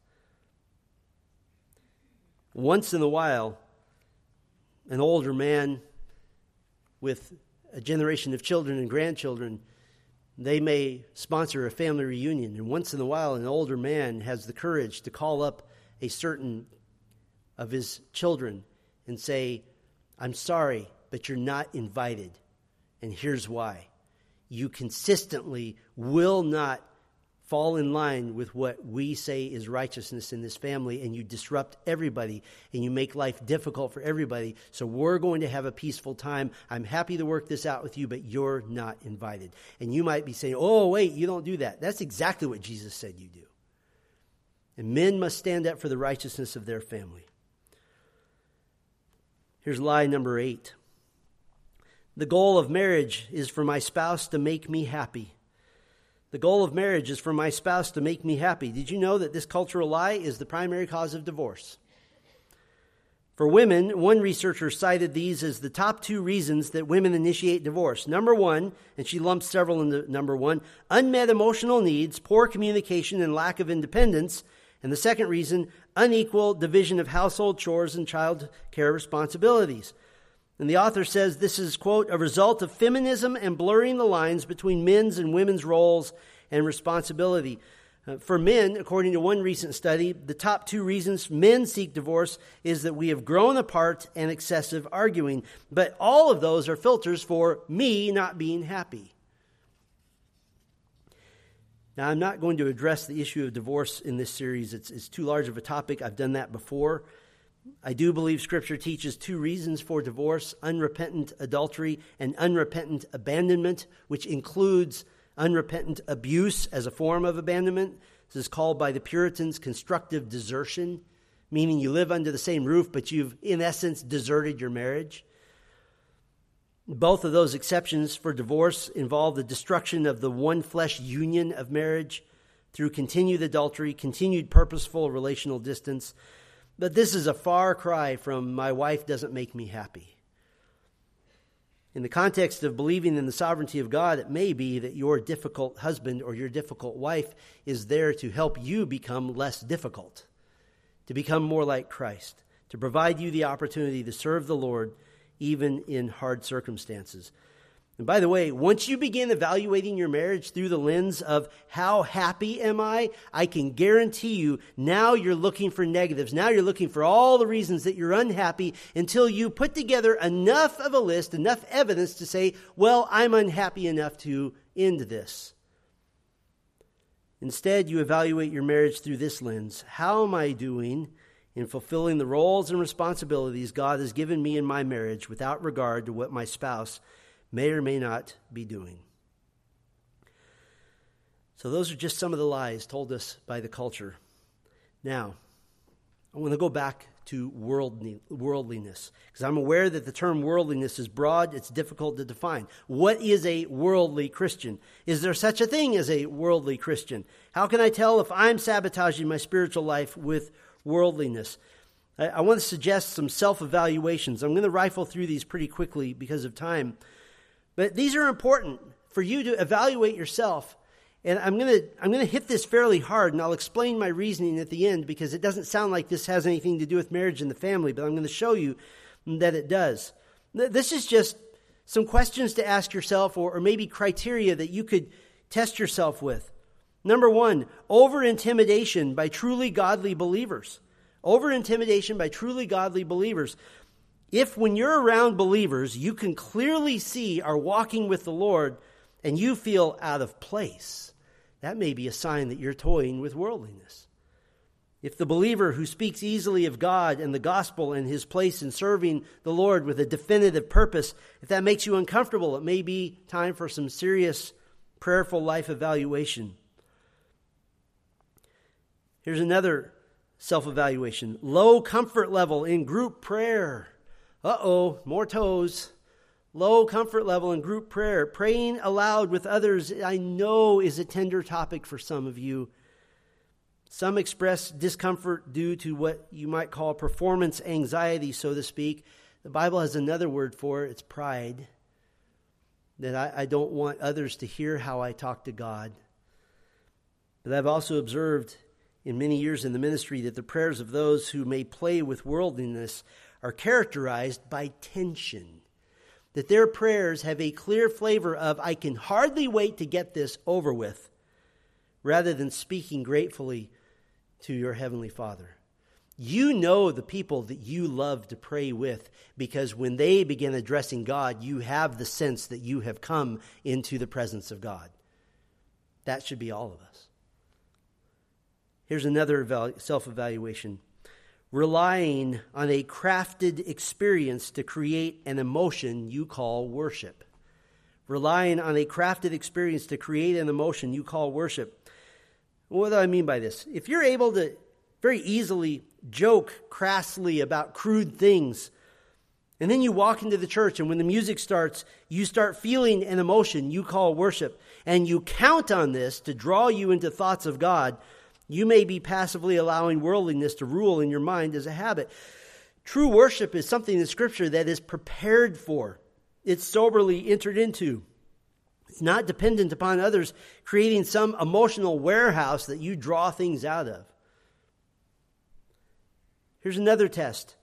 [SPEAKER 1] Once in a while, an older man with a generation of children and grandchildren, they may sponsor a family reunion, and once in a while an older man has the courage to call up a certain of his children and say, I'm sorry, but you're not invited. And here's why. You consistently will not fall in line with what we say is righteousness in this family, and you disrupt everybody, and you make life difficult for everybody. So we're going to have a peaceful time. I'm happy to work this out with you, but you're not invited. And you might be saying, oh, wait, you don't do that. That's exactly what Jesus said you do. And men must stand up for the righteousness of their family. Here's lie number 8. The goal of marriage is for my spouse to make me happy. The goal of marriage is for my spouse to make me happy. Did you know that this cultural lie is the primary cause of divorce? For women, one researcher cited these as the top 2 reasons that women initiate divorce. Number 1, and she lumped several into number 1, unmet emotional needs, poor communication, and lack of independence. And the second reason, unequal division of household chores and child care responsibilities. And the author says this is, quote, a result of feminism and blurring the lines between men's and women's roles and responsibility. For men, according to one recent study, the top 2 reasons men seek divorce is that we have grown apart and excessive arguing. But all of those are filters for me not being happy. Now, I'm not going to address the issue of divorce in this series. It's too large of a topic. I've done that before. I do believe Scripture teaches 2 reasons for divorce: unrepentant adultery and unrepentant abandonment, which includes unrepentant abuse as a form of abandonment. This is called by the Puritans constructive desertion, meaning you live under the same roof, but you've, in essence, deserted your marriage. Both of those exceptions for divorce involve the destruction of the one flesh union of marriage through continued adultery, continued purposeful relational distance. But this is a far cry from my wife doesn't make me happy. In the context of believing in the sovereignty of God, it may be that your difficult husband or your difficult wife is there to help you become less difficult, to become more like Christ, to provide you the opportunity to serve the Lord even in hard circumstances. And by the way, once you begin evaluating your marriage through the lens of how happy am I can guarantee you now you're looking for negatives. Now you're looking for all the reasons that you're unhappy until you put together enough of a list, enough evidence to say, well, I'm unhappy enough to end this. Instead, you evaluate your marriage through this lens. How am I doing in fulfilling the roles and responsibilities God has given me in my marriage without regard to what my spouse may or may not be doing? So those are just some of the lies told us by the culture. Now, I want to go back to worldliness, because I'm aware that the term worldliness is broad. It's difficult to define. What is a worldly Christian? Is there such a thing as a worldly Christian? How can I tell if I'm sabotaging my spiritual life with worldliness? I want to suggest some self-evaluations. I'm going to rifle through these pretty quickly because of time. But these are important for you to evaluate yourself. And I'm going to hit this fairly hard, and I'll explain my reasoning at the end, because it doesn't sound like this has anything to do with marriage and the family, but I'm going to show you that it does. This is just some questions to ask yourself, or maybe criteria that you could test yourself with. Number 1, over-intimidation by truly godly believers. Over-intimidation by truly godly believers. If when you're around believers, you can clearly see are walking with the Lord and you feel out of place, that may be a sign that you're toying with worldliness. If the believer who speaks easily of God and the gospel and his place in serving the Lord with a definitive purpose, if that makes you uncomfortable, it may be time for some serious prayerful life evaluation. Here's another self-evaluation. Low comfort level in group prayer. More toes. Low comfort level in group prayer. Praying aloud with others, I know, is a tender topic for some of you. Some express discomfort due to what you might call performance anxiety, so to speak. The Bible has another word for it. It's pride. That I don't want others to hear how I talk to God. But I've also observed in many years in the ministry that the prayers of those who may play with worldliness are characterized by tension. That their prayers have a clear flavor of, I can hardly wait to get this over with, rather than speaking gratefully to your Heavenly Father. You know the people that you love to pray with, because when they begin addressing God, you have the sense that you have come into the presence of God. That should be all of us. Here's another self-evaluation. Relying on a crafted experience to create an emotion you call worship. Relying on a crafted experience to create an emotion you call worship. What do I mean by this? If you're able to very easily joke crassly about crude things, and then you walk into the church, and when the music starts, you start feeling an emotion you call worship, and you count on this to draw you into thoughts of God, you may be passively allowing worldliness to rule in your mind as a habit. True worship is something in Scripture that is prepared for. It's soberly entered into. It's not dependent upon others creating some emotional warehouse that you draw things out of. Here's another test.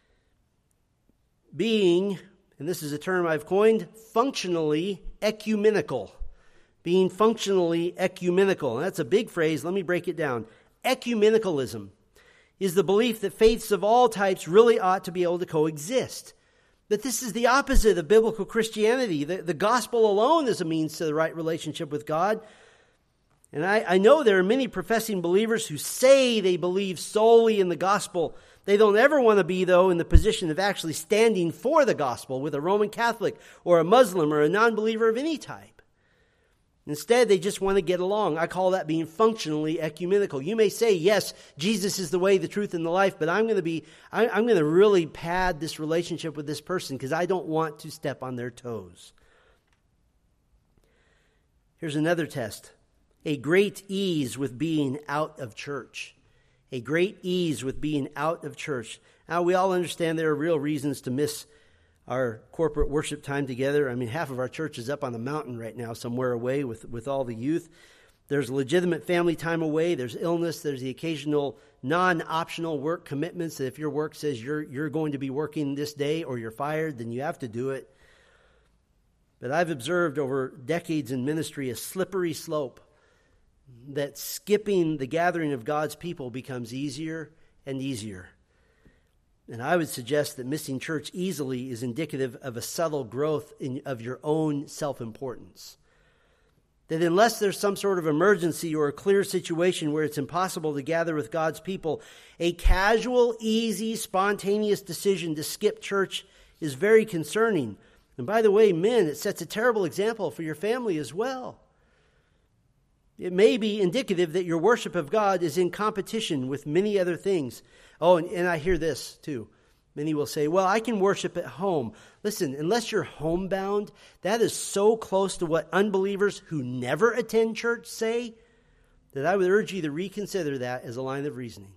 [SPEAKER 1] Being, and this is a term I've coined, functionally ecumenical. Being functionally ecumenical. And that's a big phrase. Let me break it down. Ecumenicalism is the belief that faiths of all types really ought to be able to coexist. That this is the opposite of biblical Christianity. The gospel alone is a means to the right relationship with God. And I know there are many professing believers who say they believe solely in the gospel. They don't ever want to be, though, in the position of actually standing for the gospel with a Roman Catholic or a Muslim or a non-believer of any type. Instead, they just want to get along. I call that being functionally ecumenical. You may say, yes, Jesus is the way, the truth, and the life, but I'm going to really pad this relationship with this person because I don't want to step on their toes. Here's another test. A great ease with being out of church. A great ease with being out of church. Now, we all understand there are real reasons to miss our corporate worship time together. I mean, half of our church is up on the mountain right now, somewhere away with all the youth. There's legitimate family time away. There's illness. There's the occasional non-optional work commitments that if your work says you're going to be working this day or you're fired, then you have to do it. But I've observed over decades in ministry a slippery slope that skipping the gathering of God's people becomes easier and easier. And I would suggest that missing church easily is indicative of a subtle growth of your own self-importance. That unless there's some sort of emergency or a clear situation where it's impossible to gather with God's people, a casual, easy, spontaneous decision to skip church is very concerning. And by the way, men, it sets a terrible example for your family as well. It may be indicative that your worship of God is in competition with many other things. Oh, and I hear this too. Many will say, well, I can worship at home. Listen, unless you're homebound, that is so close to what unbelievers who never attend church say that I would urge you to reconsider that as a line of reasoning.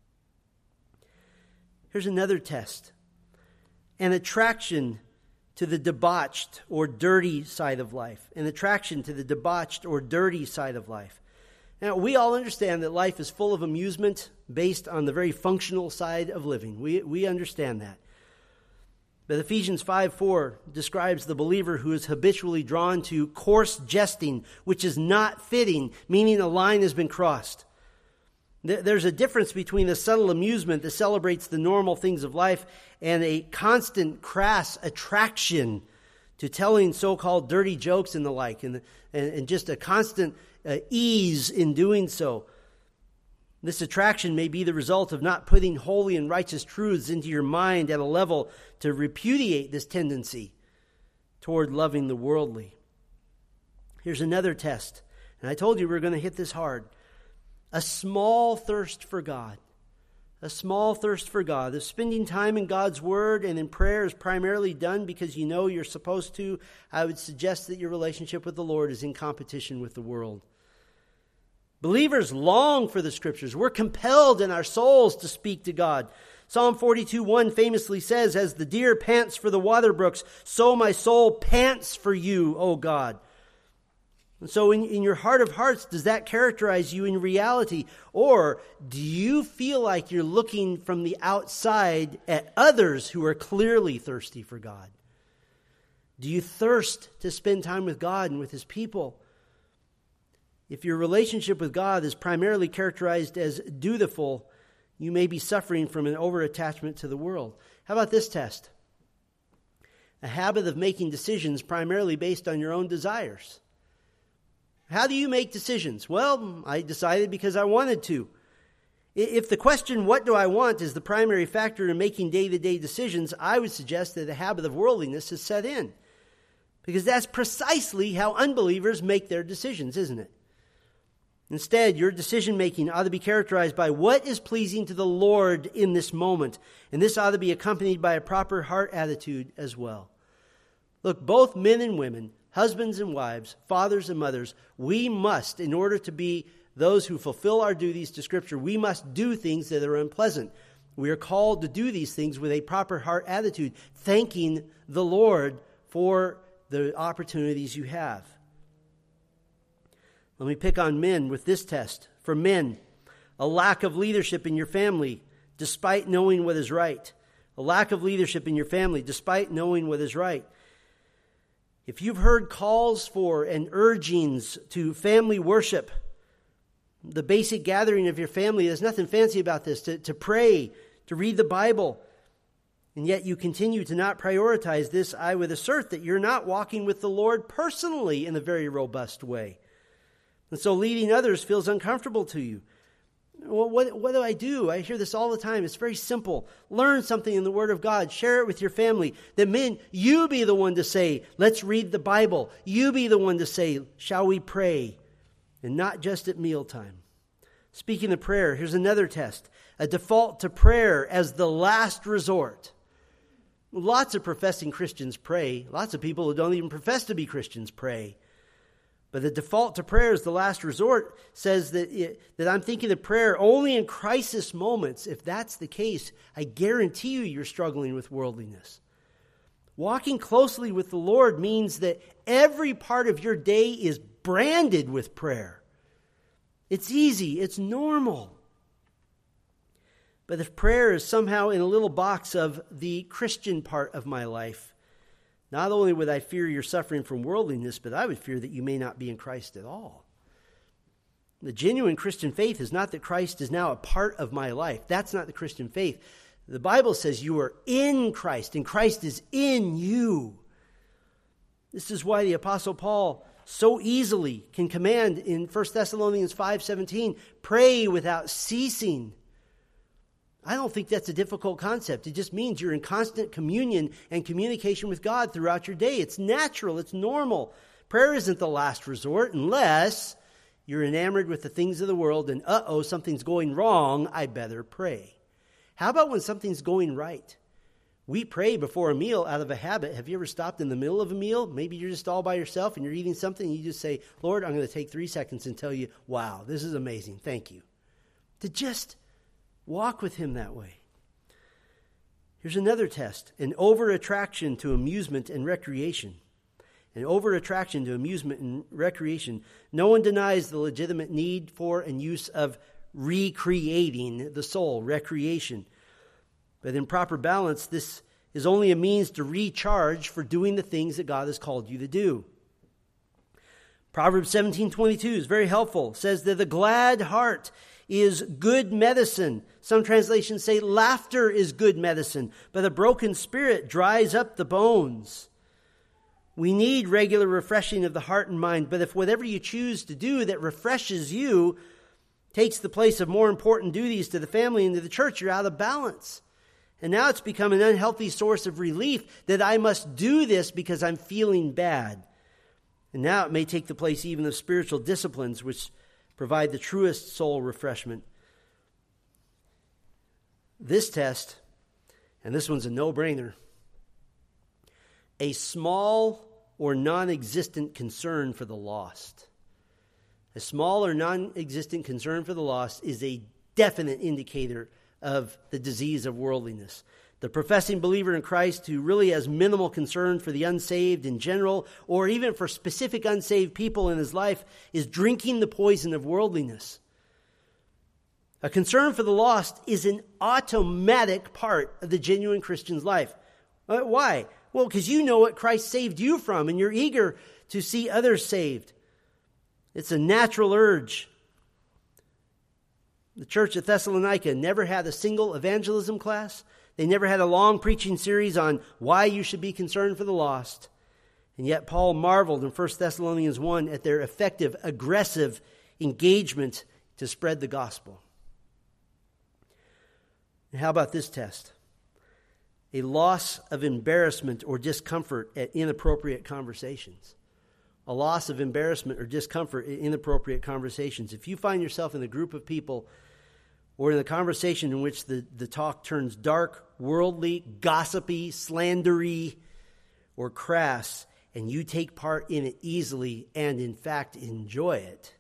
[SPEAKER 1] Here's another test. An attraction to the debauched or dirty side of life. An attraction to the debauched or dirty side of life. Now, we all understand that life is full of amusement based on the very functional side of living. We understand that. But Ephesians 5:4 describes the believer who is habitually drawn to coarse jesting, which is not fitting, meaning a line has been crossed. There's a difference between a subtle amusement that celebrates the normal things of life and a constant crass attraction to telling so-called dirty jokes and the like, and just a constant ease in doing so. This attraction may be the result of not putting holy and righteous truths into your mind at a level to repudiate this tendency toward loving the worldly. Here's another test, and I told you we were going to hit this hard. A small thirst for God. A small thirst for God. If spending time in God's Word and in prayer is primarily done because you know you're supposed to, I would suggest that your relationship with the Lord is in competition with the world. Believers long for the Scriptures. We're compelled in our souls to speak to God. Psalm 42:1 famously says, as the deer pants for the water brooks, so my soul pants for you, O God. And so in your heart of hearts, does that characterize you in reality? Or do you feel like you're looking from the outside at others who are clearly thirsty for God? Do you thirst to spend time with God and with His people? If your relationship with God is primarily characterized as dutiful, you may be suffering from an over-attachment to the world. How about this test? A habit of making decisions primarily based on your own desires. How do you make decisions? Well, I decided because I wanted to. If the question, what do I want, is the primary factor in making day-to-day decisions, I would suggest that a habit of worldliness has set in. Because that's precisely how unbelievers make their decisions, isn't it? Instead, your decision-making ought to be characterized by what is pleasing to the Lord in this moment. And this ought to be accompanied by a proper heart attitude as well. Look, both men and women, husbands and wives, fathers and mothers, we must, in order to be those who fulfill our duties to Scripture, we must do things that are unpleasant. We are called to do these things with a proper heart attitude, thanking the Lord for the opportunities you have. Let me pick on men with this test. For men, a lack of leadership in your family despite knowing what is right. A lack of leadership in your family despite knowing what is right. If you've heard calls for and urgings to family worship, the basic gathering of your family, there's nothing fancy about this, to pray, to read the Bible, and yet you continue to not prioritize this, I would assert that you're not walking with the Lord personally in a very robust way. And so leading others feels uncomfortable to you. Well, what do I do? I hear this all the time. It's very simple. Learn something in the Word of God. Share it with your family. The men, you be the one to say, let's read the Bible. You be the one to say, shall we pray? And not just at mealtime. Speaking of prayer, here's another test. A default to prayer as the last resort. Lots of professing Christians pray. Lots of people who don't even profess to be Christians pray. But the default to prayer as the last resort says that I'm thinking of prayer only in crisis moments. If that's the case, I guarantee you're struggling with worldliness. Walking closely with the Lord means that every part of your day is branded with prayer. It's easy. It's normal. But if prayer is somehow in a little box of the Christian part of my life, not only would I fear you're suffering from worldliness, but I would fear that you may not be in Christ at all. The genuine Christian faith is not that Christ is now a part of my life. That's not the Christian faith. The Bible says you are in Christ, and Christ is in you. This is why the Apostle Paul so easily can command in 1 Thessalonians 5:17, pray without ceasing. I don't think that's a difficult concept. It just means you're in constant communion and communication with God throughout your day. It's natural. It's normal. Prayer isn't the last resort unless you're enamored with the things of the world and, something's going wrong, I better pray. How about when something's going right? We pray before a meal out of a habit. Have you ever stopped in the middle of a meal? Maybe you're just all by yourself and you're eating something and you just say, Lord, I'm going to take 3 seconds and tell you, wow, this is amazing. Thank you. To just walk with him that way. Here's another test. An over-attraction to amusement and recreation. An over-attraction to amusement and recreation. No one denies the legitimate need for and use of recreating the soul, recreation. But in proper balance, this is only a means to recharge for doing the things that God has called you to do. Proverbs 17:22 is very helpful. It says that the glad heart is good medicine. Some translations say laughter is good medicine, but a broken spirit dries up the bones. We need regular refreshing of the heart and mind, but if whatever you choose to do that refreshes you takes the place of more important duties to the family and to the church, you're out of balance. And now it's become an unhealthy source of relief that I must do this because I'm feeling bad. And now it may take the place even of spiritual disciplines which provide the truest soul refreshment. This test, and this one's a no-brainer, a small or non-existent concern for the lost. A small or non-existent concern for the lost is a definite indicator of the disease of worldliness. The professing believer in Christ who really has minimal concern for the unsaved in general, or even for specific unsaved people in his life, is drinking the poison of worldliness. A concern for the lost is an automatic part of the genuine Christian's life. Why? Well, because you know what Christ saved you from, and you're eager to see others saved. It's a natural urge. The church at Thessalonica never had a single evangelism class. They never had a long preaching series on why you should be concerned for the lost. And yet Paul marveled in 1 Thessalonians 1 at their effective, aggressive engagement to spread the gospel. And how about this test? A loss of embarrassment or discomfort at inappropriate conversations. A loss of embarrassment or discomfort at inappropriate conversations. If you find yourself in a group of people or in a conversation in which the talk turns dark, worldly, gossipy, slandery, or crass, and you take part in it easily and in fact enjoy it,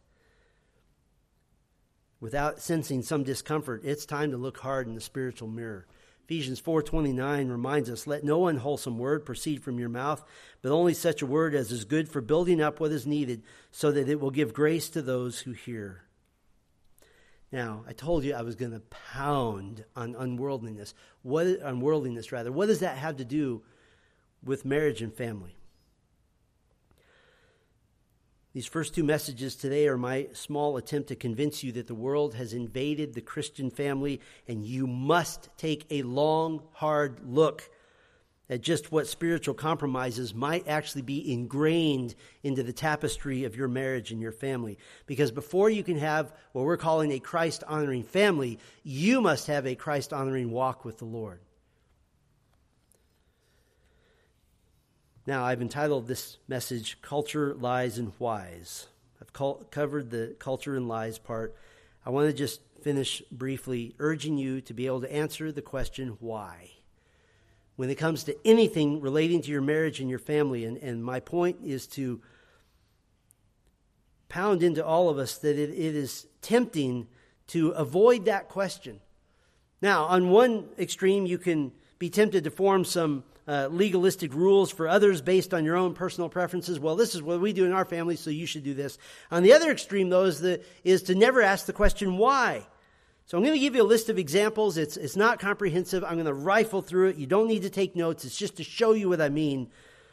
[SPEAKER 1] without sensing some discomfort, it's time to look hard in the spiritual mirror. Ephesians 4:29 reminds us, "Let no unwholesome word proceed from your mouth, but only such a word as is good for building up what is needed, so that it will give grace to those who hear." Now, I told you I was going to pound on unworldliness. What does that have to do with marriage and family? These first two messages today are my small attempt to convince you that the world has invaded the Christian family, and you must take a long, hard look at just what spiritual compromises might actually be ingrained into the tapestry of your marriage and your family. Because before you can have what we're calling a Christ-honoring family, you must have a Christ-honoring walk with the Lord. Now, I've entitled this message, Culture, Lies, and Whys. I've covered the culture and lies part. I want to just finish briefly, urging you to be able to answer the question, why? When it comes to anything relating to your marriage and your family, and my point is to pound into all of us that it is tempting to avoid that question. Now, on one extreme, you can be tempted to form some legalistic rules for others based on your own personal preferences. Well, this is what we do in our family, so you should do this. On the other extreme, though, is to never ask the question, why? So I'm going to give you a list of examples. It's not comprehensive. I'm going to rifle through it. You don't need to take notes. It's just to show you what I mean.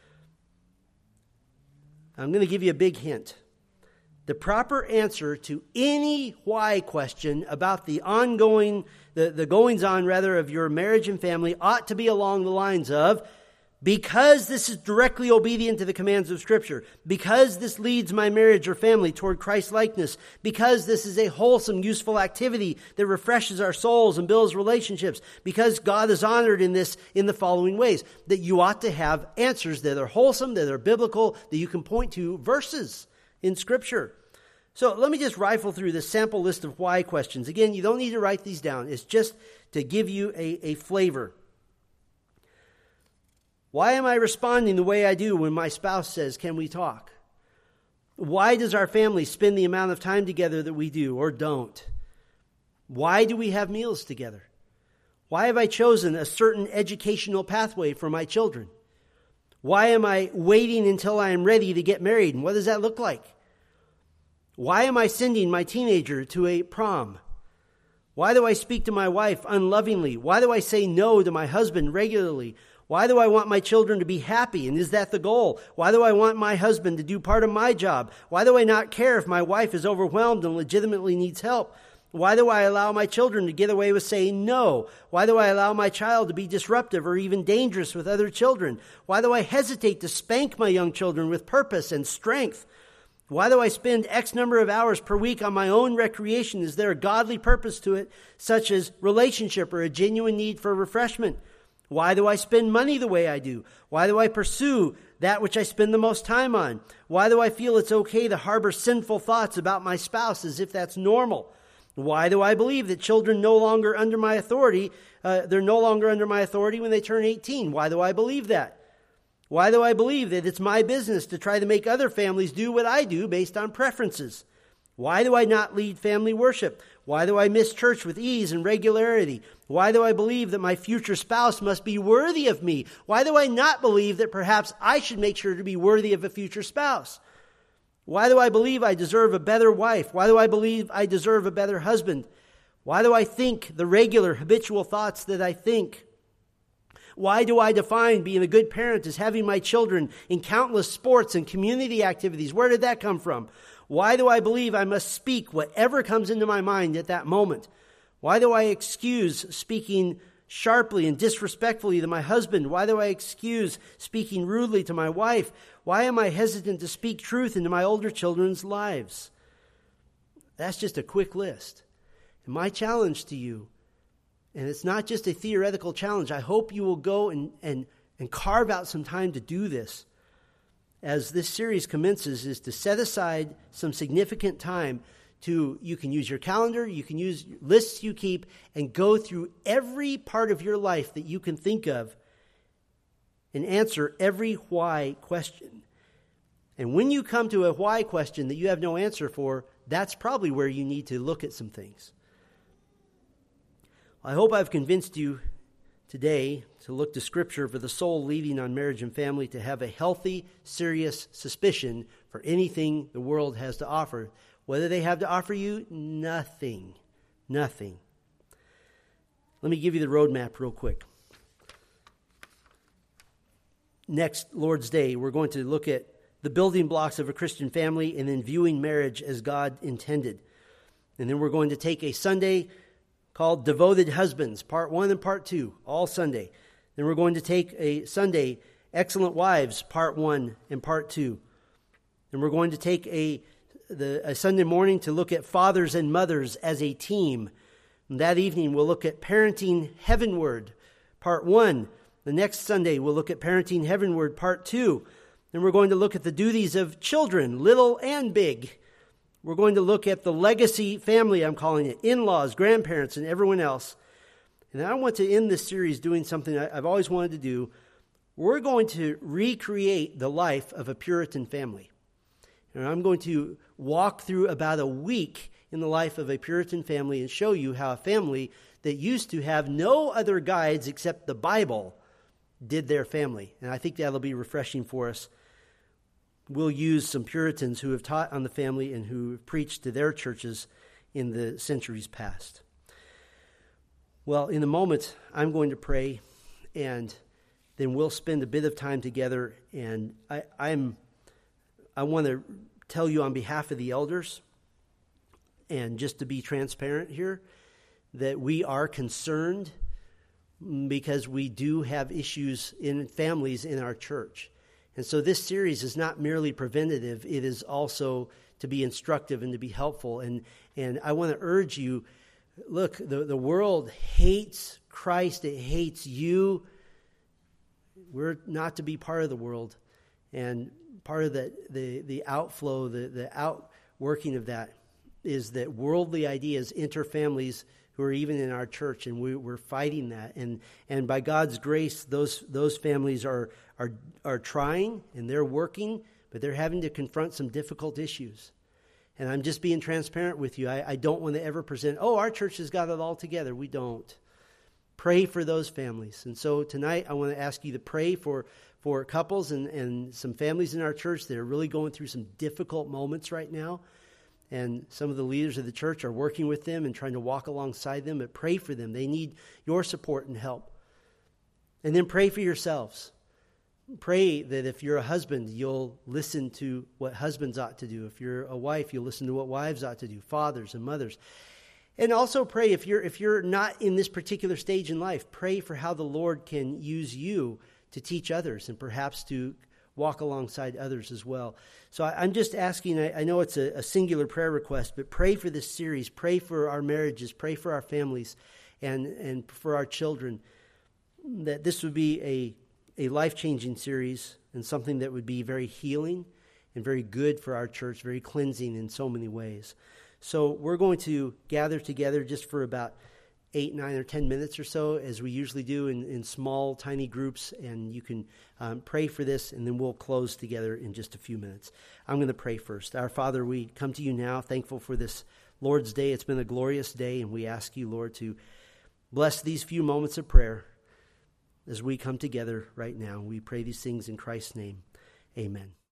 [SPEAKER 1] I'm going to give you a big hint. The proper answer to any why question about the goings-on of your marriage and family ought to be along the lines of, because this is directly obedient to the commands of Scripture, because this leads my marriage or family toward Christ-likeness, because this is a wholesome, useful activity that refreshes our souls and builds relationships, because God is honored in this in the following ways, that you ought to have answers that are wholesome, that are biblical, that you can point to verses in Scripture. So let me just rifle through this sample list of why questions. Again, you don't need to write these down. It's just to give you a flavor. Why am I responding the way I do when my spouse says, "Can we talk?" Why does our family spend the amount of time together that we do or don't? Why do we have meals together? Why have I chosen a certain educational pathway for my children? Why am I waiting until I am ready to get married? And what does that look like? Why am I sending my teenager to a prom? Why do I speak to my wife unlovingly? Why do I say no to my husband regularly? Why do I want my children to be happy? And is that the goal? Why do I want my husband to do part of my job? Why do I not care if my wife is overwhelmed and legitimately needs help? Why do I allow my children to get away with saying no? Why do I allow my child to be disruptive or even dangerous with other children? Why do I hesitate to spank my young children with purpose and strength? Why do I spend X number of hours per week on my own recreation? Is there a godly purpose to it, such as relationship or a genuine need for refreshment? Why do I spend money the way I do? Why do I pursue that which I spend the most time on? Why do I feel it's okay to harbor sinful thoughts about my spouse as if that's normal? Why do I believe that children no longer under my authority? They're no longer under my authority when they turn 18. Why do I believe that? Why do I believe that it's my business to try to make other families do what I do based on preferences? Why do I not lead family worship? Why do I miss church with ease and regularity? Why do I believe that my future spouse must be worthy of me? Why do I not believe that perhaps I should make sure to be worthy of a future spouse? Why do I believe I deserve a better wife? Why do I believe I deserve a better husband? Why do I think the regular habitual thoughts that I think? Why do I define being a good parent as having my children in countless sports and community activities? Where did that come from? Why do I believe I must speak whatever comes into my mind at that moment? Why do I excuse speaking sharply and disrespectfully to my husband? Why do I excuse speaking rudely to my wife? Why am I hesitant to speak truth into my older children's lives? That's just a quick list. And my challenge to you, and it's not just a theoretical challenge, I hope you will go and carve out some time to do this as this series commences, is to set aside some significant time you can use your calendar, you can use lists you keep, and go through every part of your life that you can think of and answer every why question. And when you come to a why question that you have no answer for, that's probably where you need to look at some things. I hope I've convinced you today to look to Scripture for the sole leading on marriage and family, to have a healthy, serious suspicion for anything the world has to offer. Whether they have to offer you, nothing. Nothing. Let me give you the roadmap real quick. Next Lord's Day, we're going to look at the building blocks of a Christian family and then viewing marriage as God intended. And then we're going to take a Sunday called Devoted Husbands, Part 1 and Part 2, all Sunday. Then we're going to take a Sunday, Excellent Wives, Part 1 and Part 2. And we're going to take a Sunday morning to look at fathers and mothers as a team. And that evening we'll look at Parenting Heavenward, Part 1. The next Sunday we'll look at Parenting Heavenward, Part 2. Then we're going to look at the duties of children, little and big. We're going to look at the legacy family, I'm calling it, in-laws, grandparents, and everyone else. And I want to end this series doing something I've always wanted to do. We're going to recreate the life of a Puritan family. And I'm going to walk through about a week in the life of a Puritan family and show you how a family that used to have no other guides except the Bible did their family. And I think that'll be refreshing for us. We'll use some Puritans who have taught on the family and who have preached to their churches in the centuries past. Well, in a moment, I'm going to pray, and then we'll spend a bit of time together. And I want to tell you on behalf of the elders, and just to be transparent here, that we are concerned because we do have issues in families in our church. And so this series is not merely preventative, it is also to be instructive and to be helpful. And I want to urge you, look, the world hates Christ, it hates you. We're not to be part of the world. And part of the outflow, the outworking of that is that worldly ideas enter families who are even in our church, and we're fighting that. And by God's grace, those families are trying, and they're working, but they're having to confront some difficult issues. And I'm just being transparent with you. I don't want to ever present, our church has got it all together. We don't. Pray for those families. And so tonight I want to ask you to pray for couples and some families in our church that are really going through some difficult moments right now. And some of the leaders of the church are working with them and trying to walk alongside them, but pray for them. They need your support and help. And then pray for yourselves. Pray that if you're a husband, you'll listen to what husbands ought to do. If you're a wife, you'll listen to what wives ought to do, fathers and mothers. And also pray, if you're not in this particular stage in life, pray for how the Lord can use you to teach others and perhaps to walk alongside others as well. So I'm just asking, I know it's a singular prayer request, but pray for this series, pray for our marriages, pray for our families, and for our children, that this would be a life-changing series and something that would be very healing and very good for our church, very cleansing in so many ways. So we're going to gather together just for about 8, 9, or 10 minutes or so, as we usually do in small, tiny groups, and you can pray for this, and then we'll close together in just a few minutes. I'm going to pray first. Our Father, we come to you now, thankful for this Lord's Day. It's been a glorious day, and we ask you, Lord, to bless these few moments of prayer as we come together right now. We pray these things in Christ's name. Amen.